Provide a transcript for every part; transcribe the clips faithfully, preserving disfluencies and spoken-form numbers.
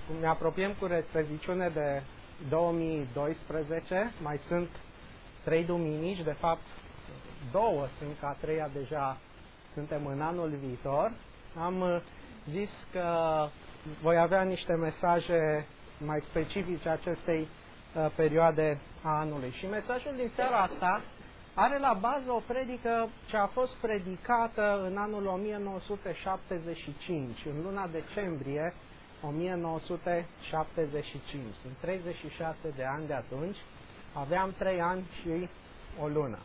cum ne apropiem cu repeziciune de două mii doisprezece, mai sunt trei duminici, de fapt două sunt, ca a treia deja suntem în anul viitor. Am zis că voi avea niște mesaje mai specifice acestei uh, perioade a anului. Și mesajul din seara asta are la bază o predică ce a fost predicată în anul o mie nouă sute șaptezeci și cinci, în luna decembrie o mie nouă sute șaptezeci și cinci. Sunt treizeci și șase de ani de atunci, aveam trei ani și o lună.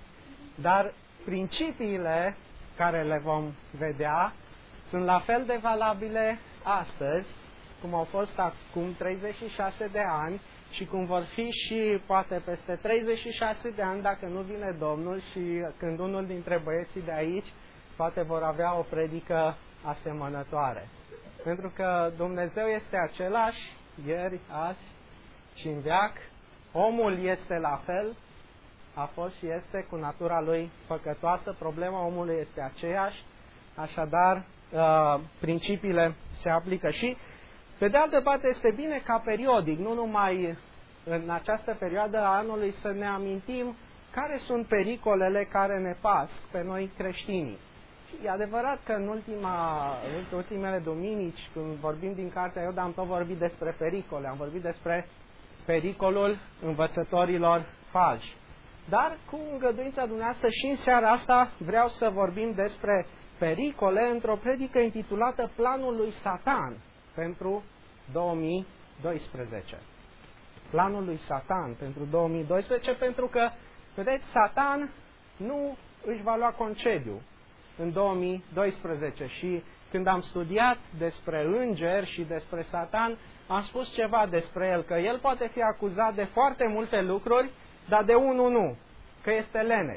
Dar principiile care le vom vedea sunt la fel de valabile astăzi, cum au fost acum treizeci și șase de ani și cum vor fi și poate peste treizeci și șase de ani dacă nu vine Domnul și când unul dintre băieții de aici poate vor avea o predică asemănătoare. Pentru că Dumnezeu este același ieri, azi și în veac, omul este la fel, a fost și este cu natura lui păcătoasă, problema omului este aceeași, așadar principiile se aplică și pe de altă parte este bine ca periodic, nu numai în această perioadă a anului, să ne amintim care sunt pericolele care ne pasc pe noi creștinii. Și e adevărat că în, ultima, în ultimele duminici, când vorbim din cartea Iuda, am tot vorbit despre pericole, am vorbit despre pericolul învățătorilor falși. Dar cu îngăduința dumneavoastră și în seara asta vreau să vorbim despre pericole într-o predică intitulată Planul lui Satan pentru două mii doisprezece. Planul lui Satan pentru două mii doisprezece, pentru că, vedeți, Satan nu își va lua concediu în două mii doisprezece și când am studiat despre îngeri și despre Satan, am spus ceva despre el, că el poate fi acuzat de foarte multe lucruri, dar de unul nu, că este leneș.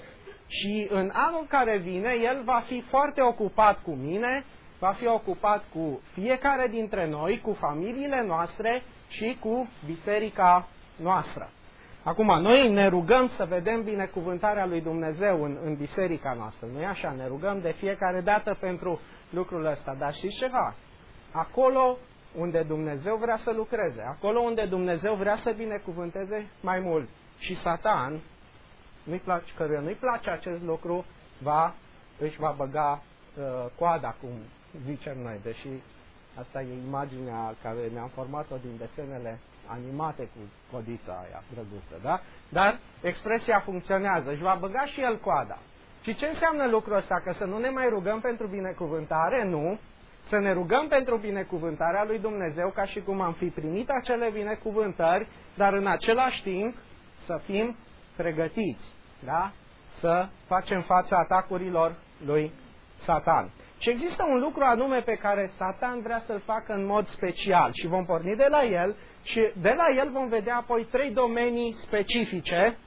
Și în anul care vine, el va fi foarte ocupat cu mine, va fi ocupat cu fiecare dintre noi, cu familiile noastre și cu biserica noastră. Acum, noi ne rugăm să vedem binecuvântarea lui Dumnezeu în, în biserica noastră, nu-i așa? Ne rugăm de fiecare dată pentru lucrul ăsta, dar știți ceva? Acolo unde Dumnezeu vrea să lucreze, acolo unde Dumnezeu vrea să binecuvânteze mai mult și Satan, nu-i place, căruia nu-i place acest lucru, va, își va băga uh, coada, cum zicem noi, deși asta e imaginea care ne-am format-o din desenele animate cu codița aia drăguță, da? Dar expresia funcționează, își va băga și el coada. Și ce înseamnă lucrul ăsta? Că să nu ne mai rugăm pentru binecuvântare? Nu. Să ne rugăm pentru binecuvântarea lui Dumnezeu ca și cum am fi primit acele binecuvântări, dar în același timp să fim pregătiți, da? Să facem fața atacurilor lui Satan. Și există un lucru anume pe care Satan vrea să-l facă în mod special și vom porni de la el și de la el vom vedea apoi trei domenii specifice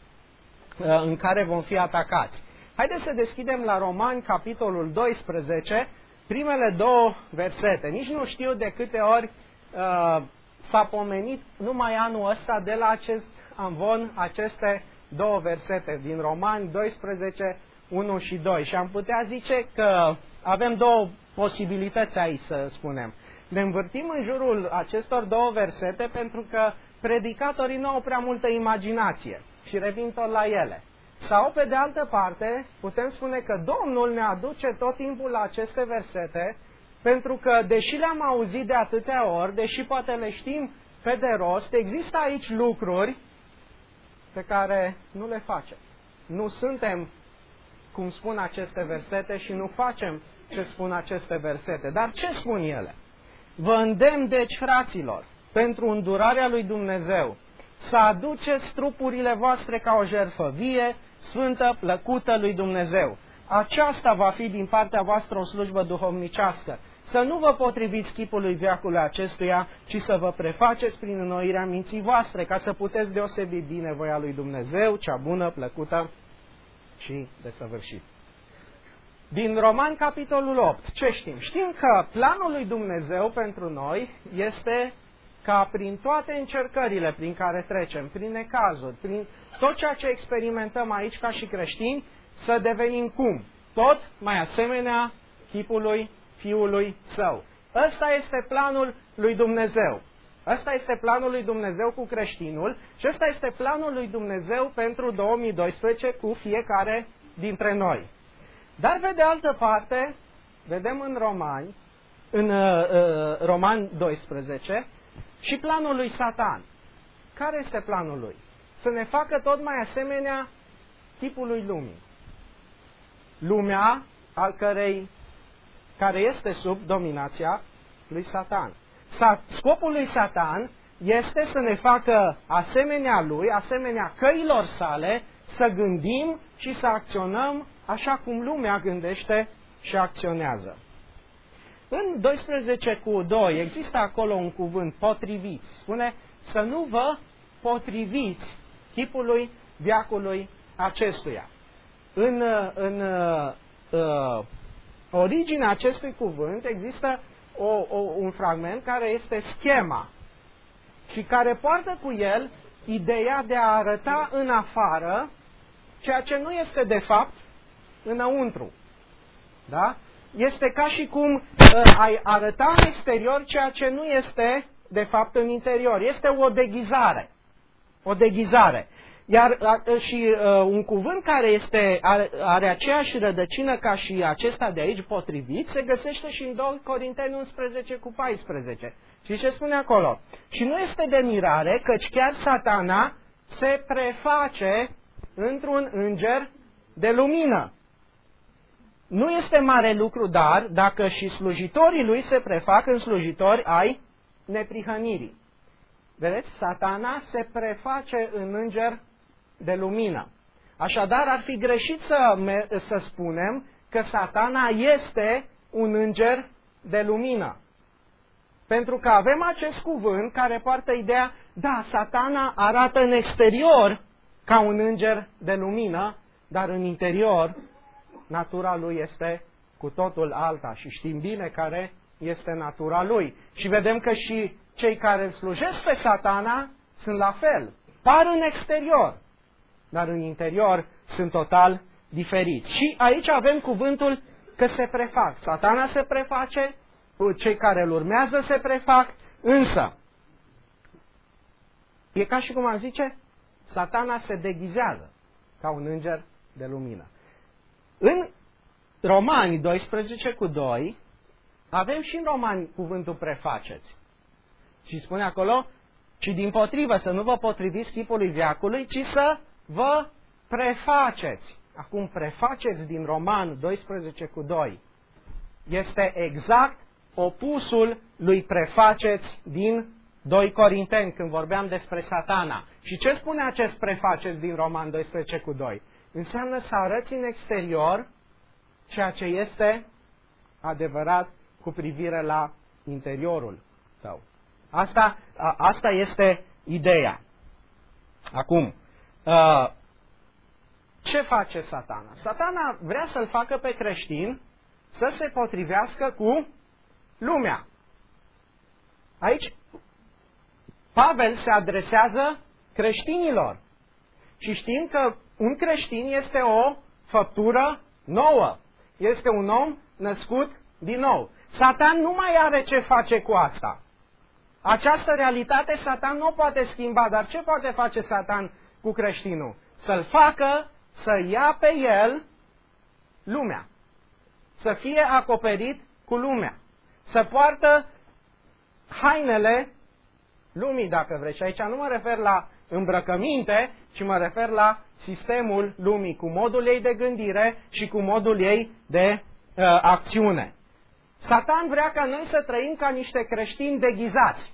în care vom fi atacați. Haideți să deschidem la Romani, capitolul doisprezece, primele două versete. Nici nu știu de câte ori uh, s-a pomenit numai anul ăsta de la acest amvon, aceste două versete din Romani doisprezece, unu și doi. Și am putea zice că avem două posibilități aici, să spunem. Ne învârtim în jurul acestor două versete pentru că predicatorii nu au prea multă imaginație și revin tot la ele. Sau, pe de altă parte, putem spune că Domnul ne aduce tot timpul la aceste versete pentru că, deși le-am auzit de atâtea ori, deși poate le știm pe de rost, există aici lucruri pe care nu le facem. Nu suntem cum spun aceste versete și nu facem ce spun aceste versete. Dar ce spun ele? Vă îndemn, deci, fraților, pentru îndurarea lui Dumnezeu, să aduceți trupurile voastre ca o jertfă vie, sfântă, plăcută lui Dumnezeu. Aceasta va fi din partea voastră o slujbă duhovnicească. Să nu vă potriviți chipului veacului acestuia, ci să vă prefaceți prin înnoirea minții voastre, ca să puteți deosebi bine voia lui Dumnezeu, cea bună, plăcută și desăvârșită. Din Romani, capitolul opt, ce știm? Știm că planul lui Dumnezeu pentru noi este ca prin toate încercările prin care trecem, prin necazuri, prin tot ceea ce experimentăm aici ca și creștini, să devenim cum? Tot mai asemenea chipului Fiului Său. Ăsta este planul lui Dumnezeu. Ăsta este planul lui Dumnezeu cu creștinul și ăsta este planul lui Dumnezeu pentru două mii doisprezece cu fiecare dintre noi. Dar pe de altă parte, vedem în Romani, în uh, uh, Romani doisprezece, și planul lui Satan. Care este planul lui? Să ne facă tot mai asemenea tipului lumii. Lumea al cărei, care este sub dominația lui Satan. Scopul lui Satan este să ne facă asemenea lui, asemenea căilor sale, să gândim și să acționăm așa cum lumea gândește și acționează. În doisprezece cu doi există acolo un cuvânt, potriviți. Spune să nu vă potriviți chipului veacului acestuia. În, în uh, originea acestui cuvânt există o, o, un fragment care este schema și care poartă cu el ideea de a arăta în afară ceea ce nu este de fapt înăuntru. Da? Este ca și cum uh, ai arăta în exterior ceea ce nu este de fapt în interior. Este o deghizare. O deghizare. Iar uh, și uh, un cuvânt care este, are, are aceeași rădăcină ca și acesta de aici, potrivit, se găsește și în doi Corinteni unsprezece cu paisprezece. Și ce spune acolo? Și nu este de mirare, căci chiar Satana se preface într-un înger de lumină. Nu este mare lucru, dar dacă și slujitorii lui se prefac în slujitori ai neprihănirii. Vedeți? Satana se preface în înger de lumină. Așadar, ar fi greșit să, să spunem că Satana este un înger de lumină. Pentru că avem acest cuvânt care poartă ideea, da, Satana arată în exterior ca un înger de lumină, dar în interior natura lui este cu totul alta și știm bine care este natura lui. Și vedem că și cei care îl slujesc pe Satana sunt la fel. Par în exterior, dar în interior sunt total diferiți. Și aici avem cuvântul că se prefac. Satana se preface, cei care îl urmează se prefac, însă e ca și cum am zice, Satana se deghizează ca un înger de lumină. În Romani doisprezece cu doi avem și în Romani cuvântul prefaceți. Și spune acolo, ci dimpotrivă să nu vă potriviți chipului veacului, ci să vă prefaceți. Acum, prefaceți din Roman doisprezece cu doi este exact opusul lui prefaceți din doi Corinteni, când vorbeam despre Satana. Și ce spune acest prefaceți din Roman doisprezece cu doi? Înseamnă să arăți în exterior ceea ce este adevărat cu privire la interiorul tău. Asta, a, asta este ideea. Acum, a, ce face Satana? Satana vrea să-l facă pe creștin să se potrivească cu lumea. Aici, Pavel se adresează creștinilor. Și știm că un creștin este o făptură nouă. Este un om născut din nou. Satan nu mai are ce face cu asta. Această realitate Satan nu o poate schimba, dar ce poate face Satan cu creștinul? Să-l facă să ia pe el lumea. Să fie acoperit cu lumea. Să poartă hainele lumii, dacă vrei. Și aici nu mă refer la îmbrăcăminte, ci mă refer la sistemul lumii, cu modul ei de gândire și cu modul ei de uh, acțiune. Satan vrea ca noi să trăim ca niște creștini deghizați.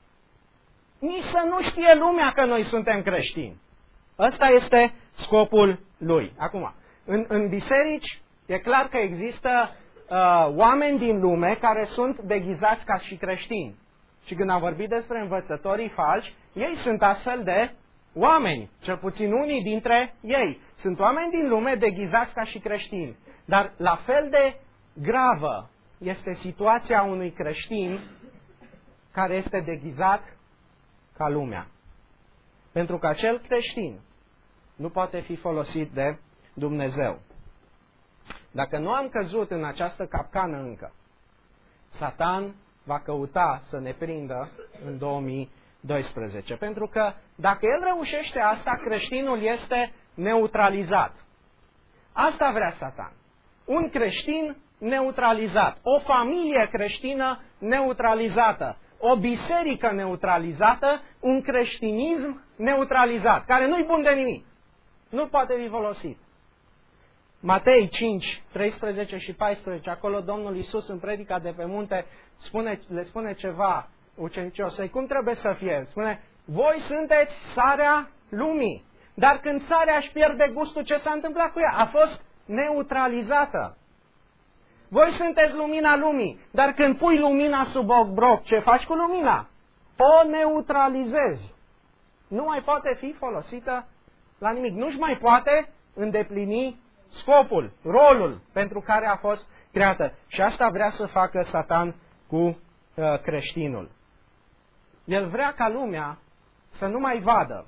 Nici să nu știe lumea că noi suntem creștini. Ăsta este scopul lui. Acum, în, în biserici e clar că există uh, oameni din lume care sunt deghizați ca și creștini. Și când am vorbit despre învățătorii falși, ei sunt astfel de oameni, cel puțin unii dintre ei. Sunt oameni din lume deghizați ca și creștini. Dar la fel de gravă este situația unui creștin care este deghizat ca lumea. Pentru că acel creștin nu poate fi folosit de Dumnezeu. Dacă nu am căzut în această capcană încă, Satan va căuta să ne prindă în două mii doisprezece. Pentru că dacă el reușește asta, creștinul este neutralizat. Asta vrea Satan. Un creștin neutralizat, o familie creștină neutralizată, o biserică neutralizată, un creștinism neutralizat, care nu-i bun de nimic. Nu poate fi folosit. Matei cinci, treisprezece și paisprezece, acolo Domnul Iisus în predica de pe munte spune, le spune ceva ucenicilor săi, cum trebuie să fie? Spune, voi sunteți sarea lumii, dar când sarea își pierde gustul, ce s-a întâmplat cu ea? A fost neutralizată. Voi sunteți lumina lumii, dar când pui lumina sub obroc, ce faci cu lumina? O neutralizezi. Nu mai poate fi folosită la nimic. Nu-și mai poate îndeplini scopul, rolul pentru care a fost creată. Și asta vrea să facă Satan cu uh, creștinul. El vrea ca lumea să nu mai vadă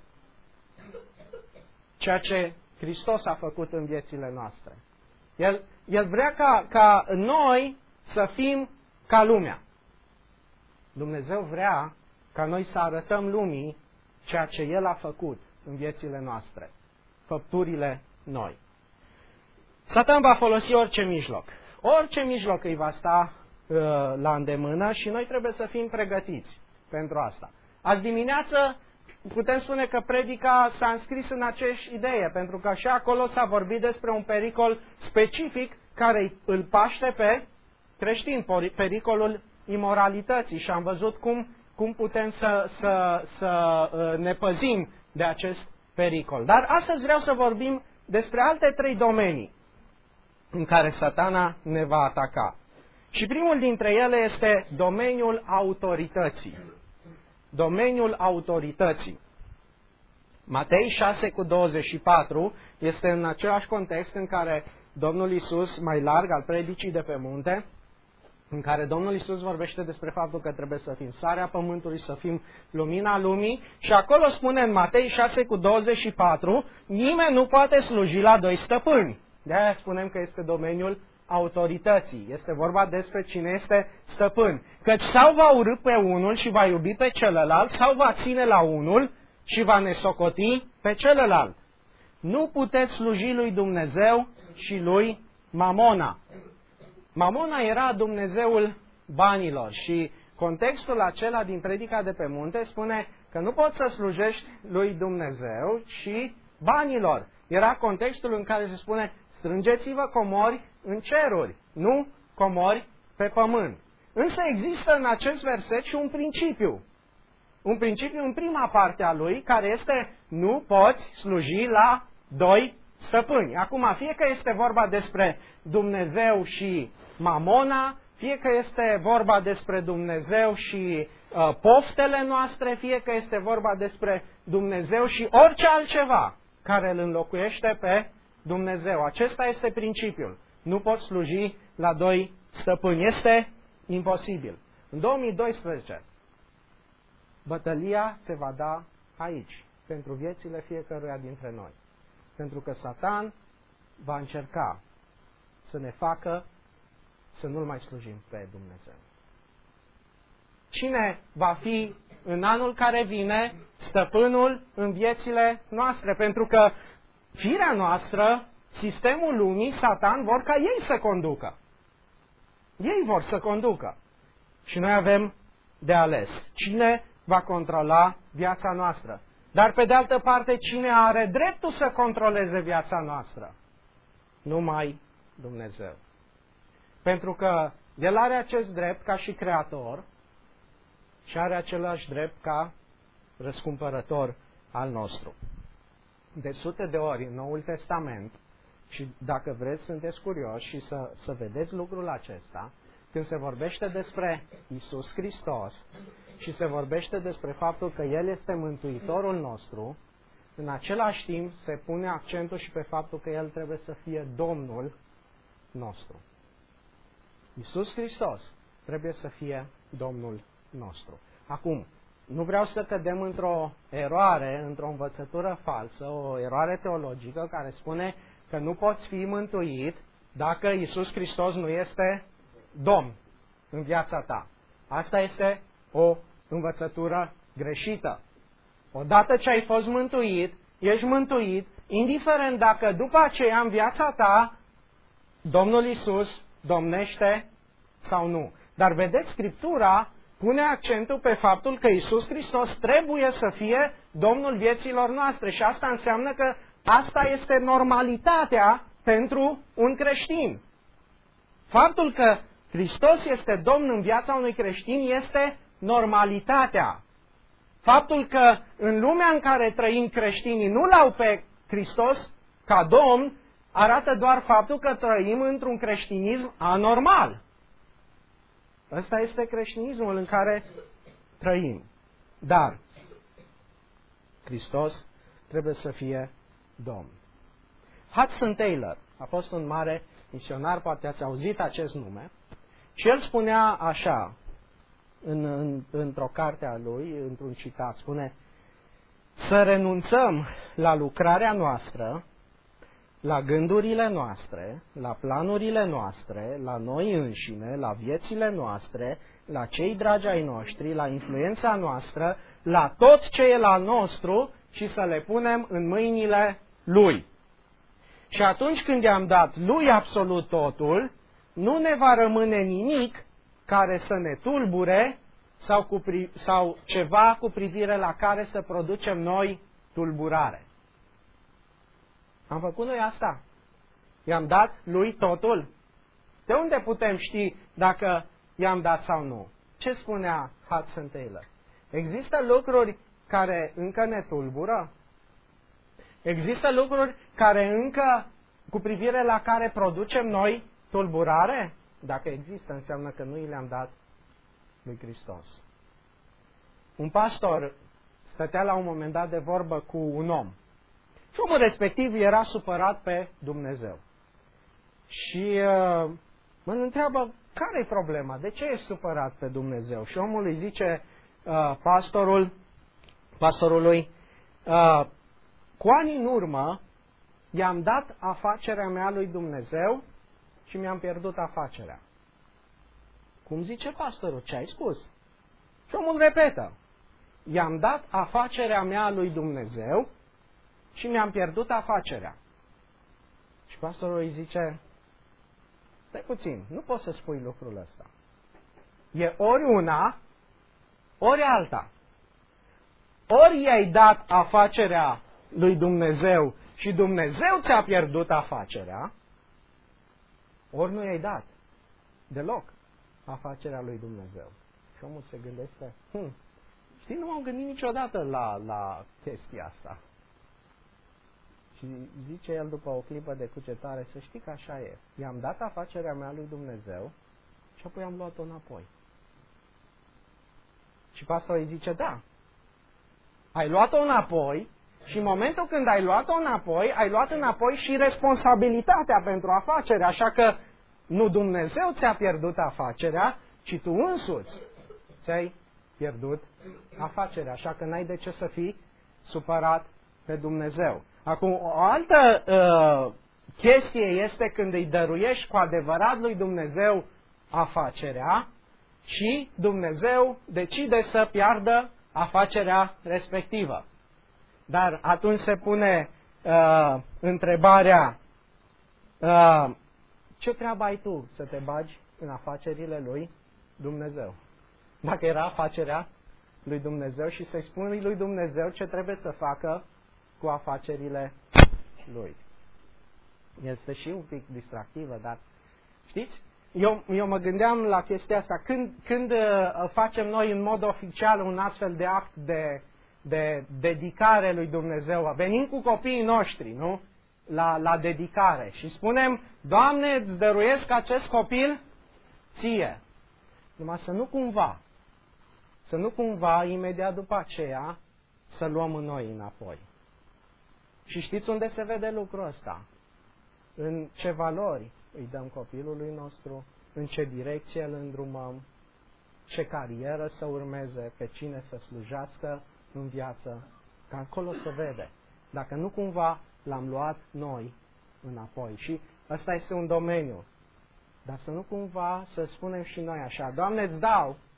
ceea ce Hristos a făcut în viețile noastre. El, el vrea ca, ca noi să fim ca lumea. Dumnezeu vrea ca noi să arătăm lumii ceea ce El a făcut în viețile noastre, făpturile noi. Satan va folosi orice mijloc. Orice mijloc îi va sta uh, la îndemână și noi trebuie să fim pregătiți pentru asta. Azi dimineață putem spune că predica s-a înscris în aceeași idee, pentru că și acolo s-a vorbit despre un pericol specific care îl paște pe creștini, pericolul imoralității, și am văzut cum, cum putem să, să, să ne păzim de acest pericol. Dar astăzi vreau să vorbim despre alte trei domenii în care Satana ne va ataca. Și primul dintre ele este domeniul autorității. Domeniul autorității. Matei șase cu douăzeci și patru este în același context în care Domnul Iisus, mai larg al predicii de pe munte, în care Domnul Iisus vorbește despre faptul că trebuie să fim sarea pământului, să fim lumina lumii, și acolo spune în Matei șase cu douăzeci și patru, nimeni nu poate sluji la doi stăpâni. De-aia spunem că este domeniul autorității. Este vorba despre cine este stăpân. Căci sau va urî pe unul și va iubi pe celălalt, sau va ține la unul și va nesocoti pe celălalt. Nu puteți sluji lui Dumnezeu și lui Mamona. Mamona era Dumnezeul banilor și contextul acela din predica de pe munte spune că nu poți să slujești lui Dumnezeu și banilor. Era contextul în care se spune strângeți-vă comori în ceruri, nu comori pe pământ. Însă există în acest verset și un principiu. Un principiu în prima parte a lui, care este nu poți sluji la doi stăpâni. Acum, fie că este vorba despre Dumnezeu și Mamona, fie că este vorba despre Dumnezeu și uh, poftele noastre, fie că este vorba despre Dumnezeu și orice altceva care îl înlocuiește pe Dumnezeu. Acesta este principiul. Nu poți sluji la doi stăpâni. Este imposibil. În două mii doisprezece, bătălia se va da aici, pentru viețile fiecăruia dintre noi. Pentru că Satan va încerca să ne facă să nu-L mai slujim pe Dumnezeu. Cine va fi în anul care vine stăpânul în viețile noastre? Pentru că firea noastră, sistemul lumii, Satan, vor ca ei să conducă. Ei vor să conducă. Și noi avem de ales. Cine va controla viața noastră? Dar pe de altă parte, cine are dreptul să controleze viața noastră? Numai Dumnezeu. Pentru că El are acest drept ca și creator și are același drept ca răscumpărător al nostru. De sute de ori în Noul Testament, și dacă vreți, sunteți curioși și să, să vedeți lucrul acesta, când se vorbește despre Iisus Hristos și se vorbește despre faptul că El este Mântuitorul nostru, în același timp se pune accentul și pe faptul că El trebuie să fie Domnul nostru. Iisus Hristos trebuie să fie Domnul nostru. Acum, nu vreau să cădem într-o eroare, într-o învățătură falsă, o eroare teologică care spune că nu poți fi mântuit dacă Iisus Hristos nu este Domn în viața ta. Asta este o învățătură greșită. Odată ce ai fost mântuit, ești mântuit, indiferent dacă după aceea în viața ta Domnul Iisus domnește sau nu. Dar vedeți, Scriptura pune accentul pe faptul că Iisus Hristos trebuie să fie Domnul vieților noastre și asta înseamnă că asta este normalitatea pentru un creștin. Faptul că Hristos este Domn în viața unui creștin este normalitatea. Faptul că în lumea în care trăim creștinii nu l-au pe Hristos ca Domn, arată doar faptul că trăim într-un creștinism anormal. Ăsta este creștinismul în care trăim. Dar Hristos trebuie să fie Domn. Hudson Taylor a fost un mare misionar, poate ați auzit acest nume, și el spunea așa, în, în, într-o carte a lui, într-un citat, spune: să renunțăm la lucrarea noastră, la gândurile noastre, la planurile noastre, la noi înșine, la viețile noastre, la cei dragi ai noștri, la influența noastră, la tot ce e la nostru și să le punem în mâinile Lui. Și atunci când i-am dat Lui absolut totul, nu ne va rămâne nimic care să ne tulbure sau, cu, sau ceva cu privire la care să producem noi tulburare. Am făcut noi asta. I-am dat Lui totul. De unde putem ști dacă i-am dat sau nu? Ce spunea Hudson Taylor? Există lucruri care încă ne tulbură? Există lucruri care încă, cu privire la care producem noi tulburare? Dacă există, înseamnă că nu i le-am dat lui Hristos. Un pastor stătea la un moment dat de vorbă cu un om. Și omul respectiv era supărat pe Dumnezeu. Și uh, mă întreabă, care e problema? De ce ești supărat pe Dumnezeu? Și omul îi zice uh, pastorul, pastorului, uh, cu ani în urmă i-am dat afacerea mea lui Dumnezeu și mi-am pierdut afacerea. Cum zice pastorul? Ce ai spus? Și omul repetă, i-am dat afacerea mea lui Dumnezeu și mi-am pierdut afacerea. Și pastorul îi zice, stai puțin, nu poți să spui lucrul ăsta. E ori una, ori alta. Ori i-ai dat afacerea lui Dumnezeu și Dumnezeu ți-a pierdut afacerea, ori nu i-ai dat deloc afacerea lui Dumnezeu. Și omul se gândește, hm, știi, nu m-am gândit niciodată la, la chestia asta. Și zice el după o clipă de cugetare, să știi că așa e. I-am dat afacerea mea lui Dumnezeu și apoi am luat-o înapoi. Și pastorul îi zice, da, ai luat-o înapoi și în momentul când ai luat-o înapoi, ai luat înapoi și responsabilitatea pentru afacere. Așa că nu Dumnezeu ți-a pierdut afacerea, ci tu însuți ți-ai pierdut afacerea. Așa că n-ai de ce să fii supărat pe Dumnezeu. Acum, o altă uh, chestie este când îi dăruiești cu adevărat lui Dumnezeu afacerea și Dumnezeu decide să piardă afacerea respectivă. Dar atunci se pune uh, întrebarea, uh, ce treabă ai tu să te bagi în afacerile lui Dumnezeu? Dacă era afacerea lui Dumnezeu și să-i spui lui Dumnezeu ce trebuie să facă cu afacerile lui. Este și un pic distractivă, dar știți? Eu, eu mă gândeam la chestia asta. Când, când uh, facem noi în mod oficial un astfel de act de, de dedicare lui Dumnezeu, venim cu copiii noștri, nu? La, la dedicare și spunem, Doamne, îți dăruiesc acest copil ție. Numai să nu cumva, să nu cumva imediat după aceea să luăm în noi înapoi. Și știți unde se vede lucrul ăsta? În ce valori îi dăm copilului nostru, în ce direcție îl îndrumăm, ce carieră să urmeze, pe cine să slujească în viață, că acolo se vede. Dacă nu cumva l-am luat noi înapoi. Și ăsta este un domeniu. Dar să nu cumva să spunem și noi așa, Doamne, îți dau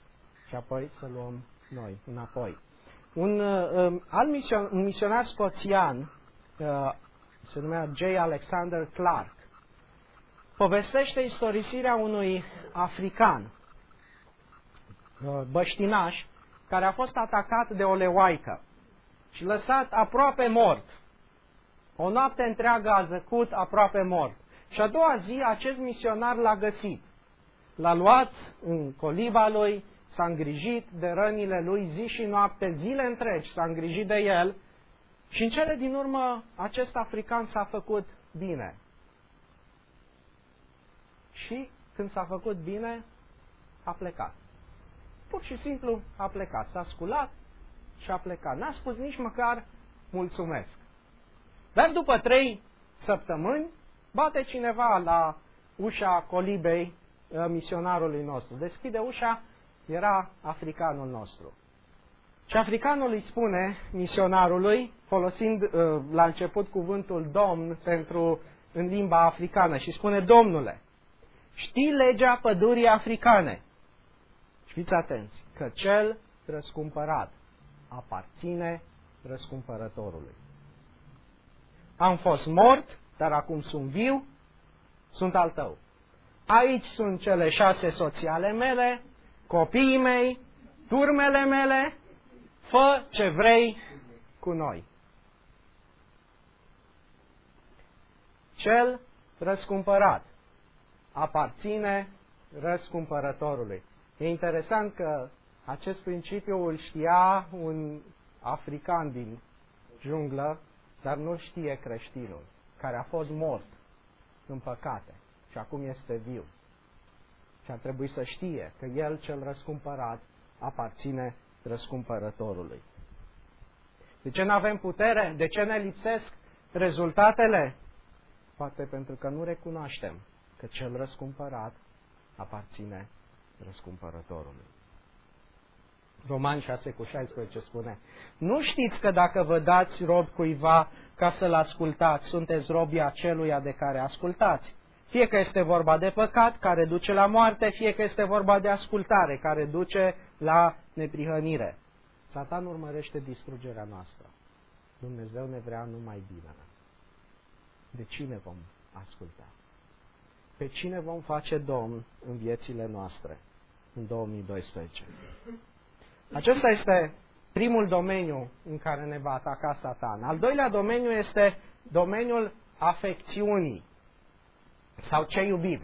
și apoi să luăm noi înapoi. Un uh, alt mision, un misionar scoțian, uh, se numea J. Alexander Clark, povestește istorisirea unui african, uh, băștinaș, care a fost atacat de o leoaică și lăsat aproape mort. O noapte întreagă a zăcut aproape mort. Și a doua zi acest misionar l-a găsit. L-a luat în coliba lui, s-a îngrijit de rănile lui zi și noapte, zile întregi, s-a îngrijit de el și în cele din urmă acest african s-a făcut bine. Și când s-a făcut bine, a plecat. Pur și simplu a plecat. S-a sculat și a plecat. N-a spus nici măcar mulțumesc. Dar după trei săptămâni bate cineva la ușa colibei misionarului nostru. Deschide ușa, era africanul nostru. Și africanul îi spune misionarului, folosind uh, la început cuvântul domn pentru, în limba africană, și spune: Domnule, știi legea pădurii africane? Și fiți atenți, că cel răscumpărat aparține răscumpărătorului. Am fost mort, dar acum sunt viu, sunt al tău. Aici sunt cele șase soții ale mele, copiii mei, turmele mele, fă ce vrei cu noi. Cel răscumpărat aparține răscumpărătorului. E interesant că acest principiu îl știa un african din junglă, dar nu știe creștinul, care a fost mort în păcate și acum este viu. Și ar trebui să știe că el, cel răscumpărat, aparține răscumpărătorului. De ce nu avem putere? De ce ne lipsesc rezultatele? Poate pentru că nu recunoaștem că cel răscumpărat aparține răscumpărătorului. Romani șase cu șaisprezece spune: Nu știți că dacă vă dați rob cuiva ca să-l ascultați, sunteți robii aceluia de care ascultați? Fie că este vorba de păcat, care duce la moarte, fie că este vorba de ascultare, care duce la neprihănire. Satan urmărește distrugerea noastră. Dumnezeu ne vrea numai bine. De cine vom asculta? Pe cine vom face Domn în viețile noastre în două mii doisprezece? Acesta este primul domeniu în care ne va ataca Satan. Al doilea domeniu este domeniul afecțiunii sau ce iubim.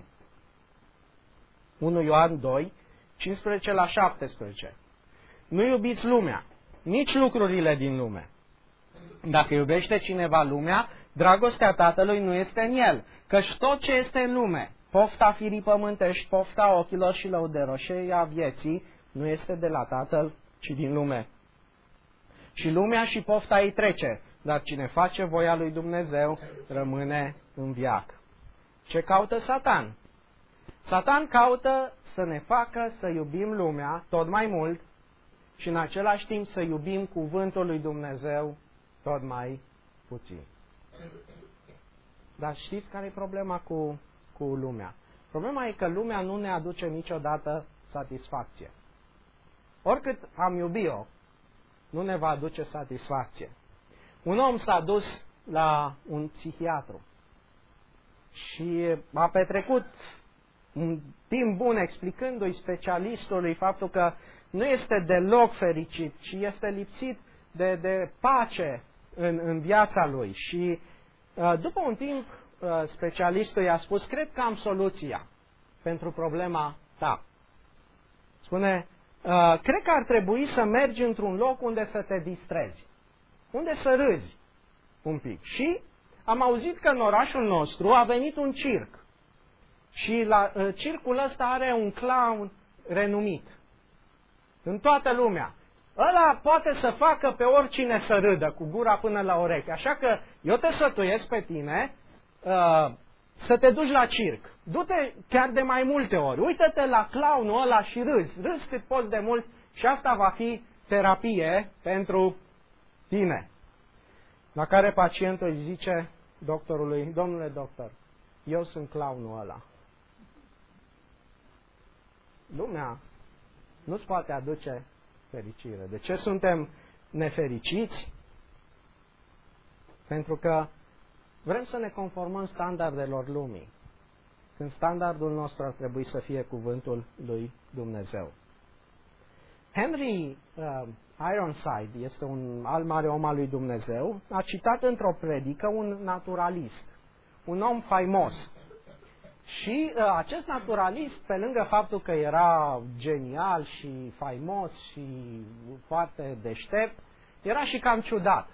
unu Ioan doi, cincisprezece la șaptesprezece. Nu iubiți lumea, nici lucrurile din lume. Dacă iubește cineva lumea, dragostea Tatălui nu este în el, căci tot ce este în lume, pofta firii pământești, pofta ochilor și lăudăroșia vieții, nu este de la Tatăl, ci din lume. Și lumea și pofta ei trece, dar cine face voia lui Dumnezeu rămâne în veac. Ce caută Satan? Satan caută să ne facă să iubim lumea tot mai mult și în același timp să iubim cuvântul lui Dumnezeu tot mai puțin. Dar știți care e problema cu, cu lumea? Problema e că lumea nu ne aduce niciodată satisfacție. Oricât am iubit-o, nu ne va aduce satisfacție. Un om s-a dus la un psihiatru și a petrecut un timp bun explicându-i specialistului faptul că nu este deloc fericit, ci este lipsit de, de pace în, în viața lui. Și după un timp, specialistul i-a spus: cred că am soluția pentru problema ta. Spune: cred că ar trebui să mergi într-un loc unde să te distrezi, unde să râzi un pic. Și am auzit că în orașul nostru a venit un circ. Și la uh, circul ăsta are un clown renumit în toată lumea. Ăla poate să facă pe oricine să râdă cu gura până la ureche. Așa că eu te sfătuiesc pe tine uh, să te duci la circ. Du-te chiar de mai multe ori. Uită-te la clownul ăla și râzi. Râzi cât poți de mult și asta va fi terapie pentru tine. La care pacientul îi zice doctorului: domnule doctor, eu sunt clownul ăla. Lumea nu-ți poate aduce fericire. De ce suntem nefericiți? Pentru că vrem să ne conformăm standardelor lumii, când standardul nostru ar trebui să fie cuvântul lui Dumnezeu. Henry uh, Ironside este un alt mare om al lui Dumnezeu, a citat într-o predică un naturalist, un om faimos. Și uh, acest naturalist, pe lângă faptul că era genial și faimos și foarte deștept, era și cam ciudat.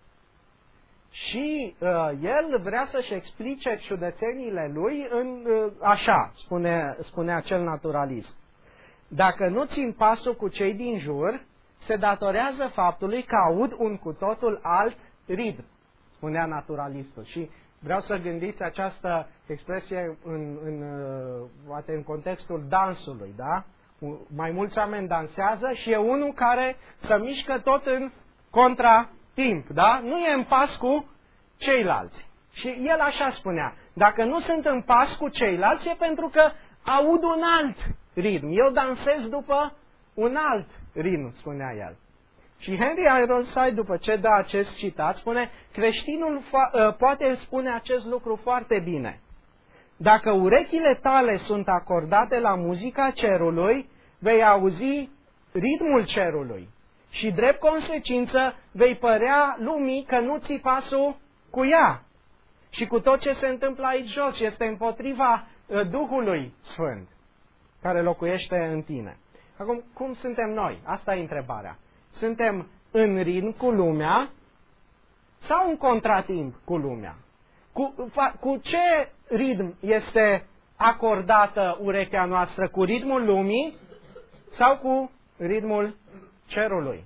Și uh, el vrea să-și explice ciudățeniile lui în uh, așa, spune, spune acel naturalist. Dacă nu țin pasul cu cei din jur, se datorează faptului că aud un cu totul alt ritm, spunea naturalistul. Și vreau să gândiți această expresie în, în, poate în contextul dansului, da? Mai mulți oameni dansează și e unul care se mișcă tot în contratimp, da? Nu e în pas cu ceilalți. Și el așa spunea, dacă nu sunt în pas cu ceilalți e pentru că aud un alt ritm. Eu dansez după un alt ritm, spunea el. Și Henry Ironside, după ce dă acest citat, spune, creștinul poate spune acest lucru foarte bine. Dacă urechile tale sunt acordate la muzica cerului, vei auzi ritmul cerului. Și drept consecință vei părea lumii că nu ții pasul cu ea. Și cu tot ce se întâmplă aici jos este împotriva Duhului Sfânt care locuiește în tine. Acum, cum suntem noi? Asta e întrebarea. Suntem în ritm cu lumea sau în contratimp cu lumea? Cu, cu ce ritm este acordată urechea noastră? Cu ritmul lumii sau cu ritmul cerului?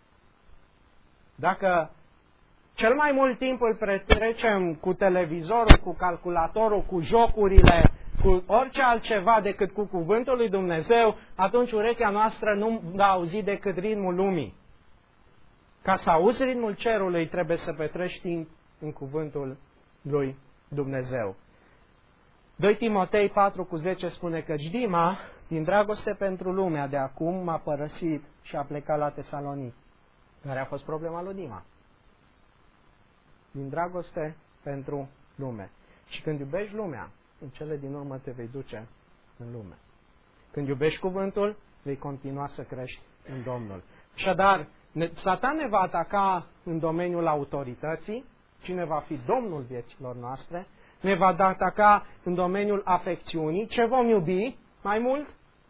Dacă cel mai mult timp îl petrecem cu televizorul, cu calculatorul, cu jocurile, cu orice altceva decât cu cuvântul lui Dumnezeu, atunci urechea noastră nu va auzi decât ritmul lumii. Ca să auzi ritmul cerului, trebuie să petrești timp în cuvântul lui Dumnezeu. doi Timotei patru cu zece spune că Dima, din dragoste pentru lumea de acum, m-a părăsit și a plecat la Tesalonic. Care a fost problema lui Dima? Din dragoste pentru lume. Și când iubești lumea, în cele din urmă te vei duce în lume. Când iubești cuvântul, vei continua să crești în Domnul. Așadar, Satan ne va ataca în domeniul autorității, cine va fi Domnul vieților noastre, ne va ataca în domeniul afecțiunii, ce vom iubi mai mult?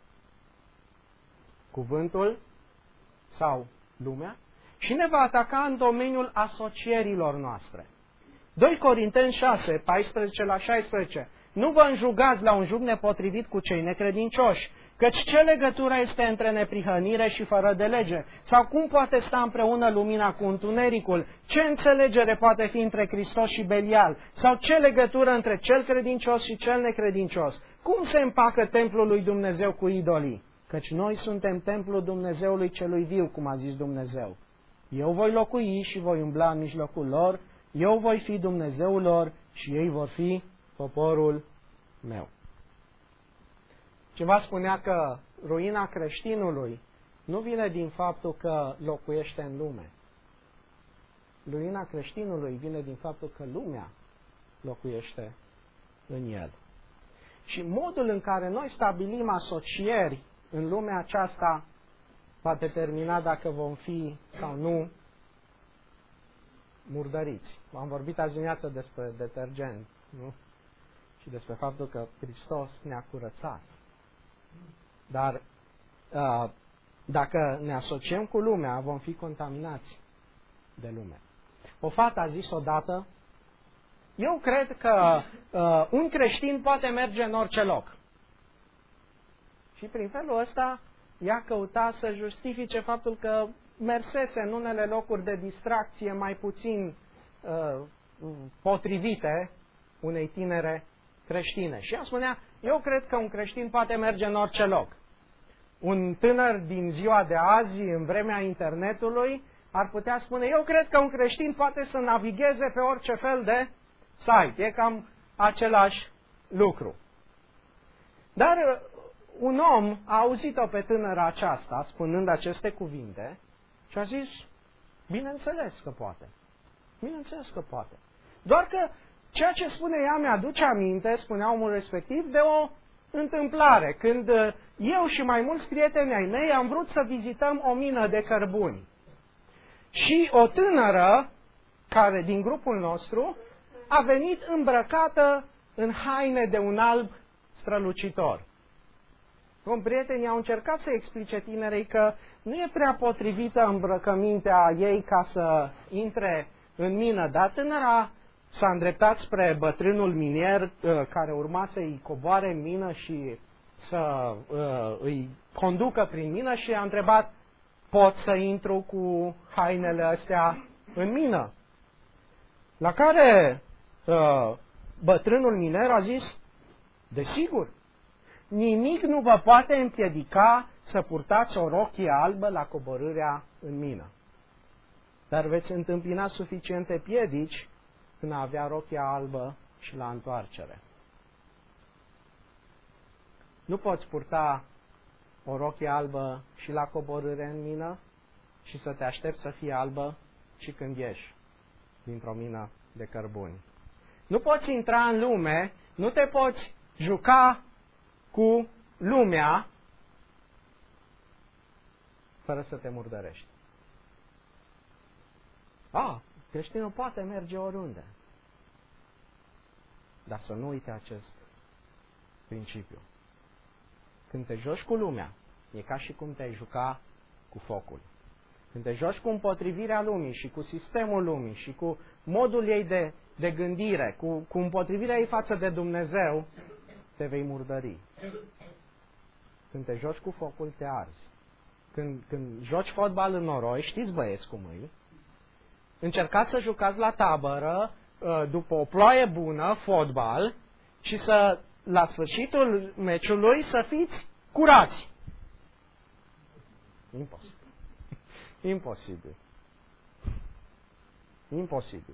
Cuvântul sau lumea? Și ne va ataca în domeniul asocierilor noastre. doi Corinteni șase, paisprezece la șaisprezece. Nu vă înjugați la un jug nepotrivit cu cei necredincioși, căci ce legătură este între neprihănire și fără de lege? Sau cum poate sta împreună lumina cu întunericul? Ce înțelegere poate fi între Hristos și Belial? Sau ce legătură între cel credincios și cel necredincios? Cum se împacă templul lui Dumnezeu cu idolii? Căci noi suntem templul Dumnezeului celui viu, cum a zis Dumnezeu. Eu voi locui și voi umbla în mijlocul lor, eu voi fi Dumnezeul lor și ei vor fi poporul meu. Cineva spunea că ruina creștinului nu vine din faptul că locuiește în lume. Ruina creștinului vine din faptul că lumea locuiește în el. Și modul în care noi stabilim asocieri în lumea aceasta va determina dacă vom fi sau nu murdăriți. Am vorbit azi dimineață despre detergent, nu? Și despre faptul că Hristos ne-a curățat. Dar uh, dacă ne asociem cu lumea, vom fi contaminați de lume. O fată a zis odată, eu cred că uh, un creștin poate merge în orice loc. Și prin felul ăsta ea căuta să justifice faptul că mersese în unele locuri de distracție mai puțin uh, potrivite unei tinere creștine. Și ea spunea, eu cred că un creștin poate merge în orice loc. Un tânăr din ziua de azi, în vremea internetului, ar putea spune, eu cred că un creștin poate să navigheze pe orice fel de site. E cam același lucru. Dar un om a auzit-o pe tânăra aceasta spunând aceste cuvinte și a zis, bineînțeles că poate. Bineînțeles că poate. Doar că ceea ce spune ea mi-aduce aminte, spunea omul respectiv, de o întâmplare. Când eu și mai mulți prieteni ai mei am vrut să vizităm o mină de cărbuni. Și o tânără, care din grupul nostru, a venit îmbrăcată în haine de un alb strălucitor. Un prieteni au încercat să explice tinerei că nu e prea potrivită îmbrăcămintea ei ca să intre în mină, dar tânăra s-a îndreptat spre bătrânul minier care urma să-i coboare în mină și să uh, îi conducă prin mină și a întrebat, pot să intru cu hainele astea în mină? La care uh, bătrânul miner a zis, desigur, nimic nu vă poate împiedica să purtați o rochie albă la coborârea în mină. Dar veți întâmpina suficiente piedici în a avea rochia albă și la întoarcere. Nu poți purta o rochie albă și la coborâre în mină și să te aștepți să fie albă și când ieși dintr-o mină de cărbuni. Nu poți intra în lume, nu te poți juca cu lumea fără să te murdărești. A, creștinul poate merge oriunde. Dar să nu uite acest principiu. Când te joci cu lumea, e ca și cum te-ai juca cu focul. Când te joci cu împotrivirea lumii și cu sistemul lumii și cu modul ei de, de gândire, cu, cu împotrivirea ei față de Dumnezeu, te vei murdări. Când te joci cu focul, te arzi. Când, când joci fotbal în noroi, știți băieți cum e, încercați să jucați la tabără, după o ploaie bună, fotbal, și să, la sfârșitul meciului, să fiți curați. Imposibil. Imposibil. Imposibil.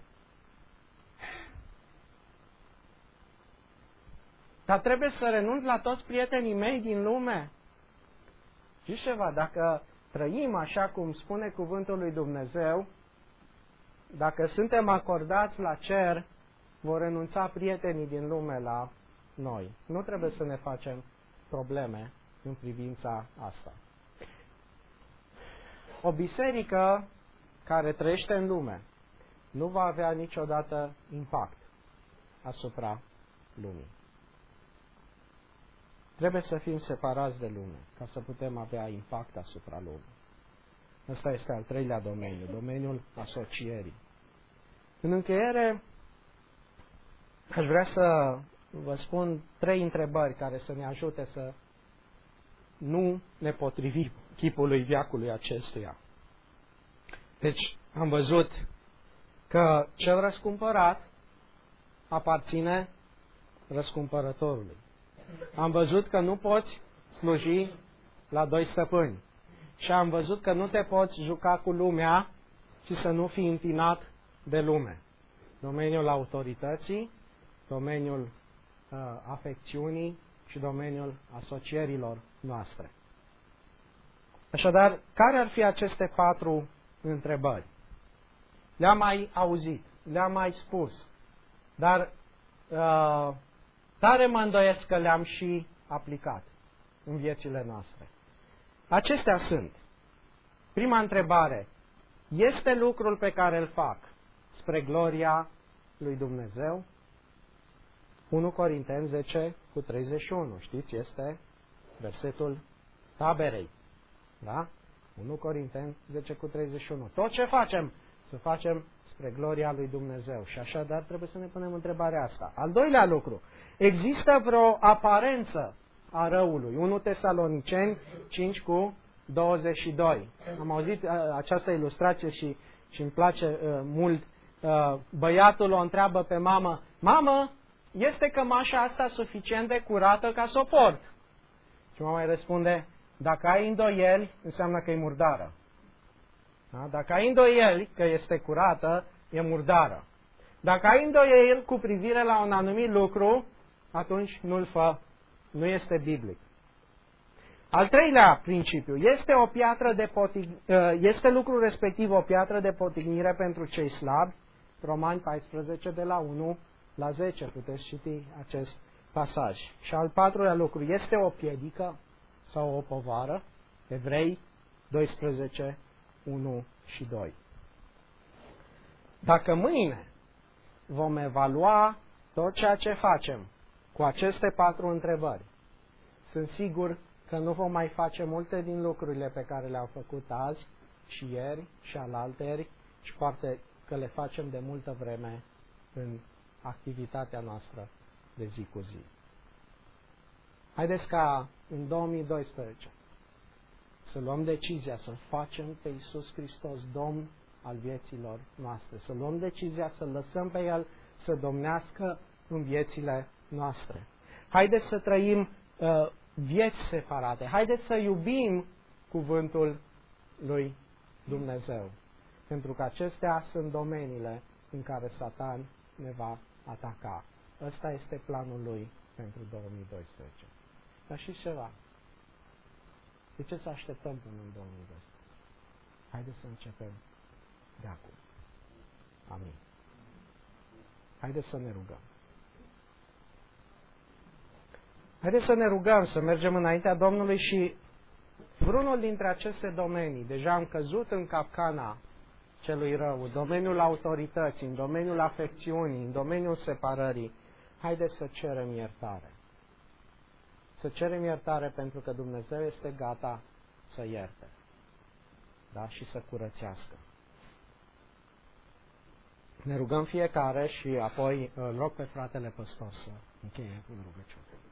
Dar trebuie să renunț la toți prietenii mei din lume. Știți ceva? Dacă trăim așa cum spune cuvântul lui Dumnezeu, dacă suntem acordați la cer, vor renunța prietenii din lume la noi. Nu trebuie să ne facem probleme în privința asta. O biserică care trăiește în lume nu va avea niciodată impact asupra lumii. Trebuie să fim separați de lume ca să putem avea impact asupra lumii. Ăsta este al treilea domeniu, domeniul asocierii. În încheiere, aș vrea să vă spun trei întrebări care să ne ajute să nu ne potrivim chipului veacului acestuia. Deci, am văzut că cel răscumpărat aparține răscumpărătorului. Am văzut că nu poți sluji la doi stăpâni. Și am văzut că nu te poți juca cu lumea și să nu fii întinat de lume. Domeniul autorității, domeniul uh, afecțiunii și domeniul asocierilor noastre. Așadar, care ar fi aceste patru întrebări? Le-am mai auzit, le-am mai spus, dar uh, tare mă îndoiesc că le-am și aplicat în viețile noastre. Acestea sunt. Prima întrebare. Este lucrul pe care îl fac spre gloria lui Dumnezeu? unu Corinteni zece cu treizeci și unu. Știți, este versetul taberei. Da? unu Corinteni zece cu treizeci și unu. Tot ce facem, să facem spre gloria lui Dumnezeu. Și așadar trebuie să ne punem întrebarea asta. Al doilea lucru. Există vreo aparență a răului? unu Tesaloniceni cinci cu douăzeci și doi. Am auzit uh, această ilustrație și, și îmi place uh, mult. Uh, băiatul o întreabă pe mamă, mamă, este cămașa asta suficient de curată ca să o port? Și mama îi răspunde, dacă ai îndoieli, înseamnă că e murdară. Da? Dacă ai îndoieli că este curată, e murdară. Dacă ai îndoieli cu privire la un anumit lucru, atunci nu-l fă, nu este biblic. Al treilea principiu, este, o piatră de potig... este lucrul respectiv o piatră de potignire pentru cei slabi, Romani paisprezece de la unu la zece, puteți citi acest pasaj. Și al patrulea lucru, este o piedică sau o povară, Evrei doisprezece, unu și doi. Dacă mâine vom evalua tot ceea ce facem cu aceste patru întrebări, sunt sigur că nu vom mai face multe din lucrurile pe care le-am făcut azi și ieri și alaltăieri și poate că le facem de multă vreme în activitatea noastră de zi cu zi. Haideți ca în două mii doisprezece să luăm decizia să facem pe Iisus Hristos Domn al vieților noastre, să luăm decizia să lăsăm pe El să domnească în viețile noastre. Haideți să trăim uh, vieți separate, haideți să iubim cuvântul lui Dumnezeu, pentru că acestea sunt domeniile în care Satan ne va ataca. Ăsta este planul lui pentru două mii doisprezece. Dar și ceva. De ce să așteptăm până în două mii doisprezece? Haideți să începem de acum. Amin. Haideți să ne rugăm. Haideți să ne rugăm, să mergem înaintea Domnului și vreunul dintre aceste domenii, deja am căzut în capcana celui rău, în domeniul autorității, în domeniul afecțiunii, în domeniul separării, haideți să cerem iertare. Să cerem iertare pentru că Dumnezeu este gata să ierte, da? Și să curățească. Ne rugăm fiecare și apoi îl rog pe fratele păstor să încheie în rugăciune.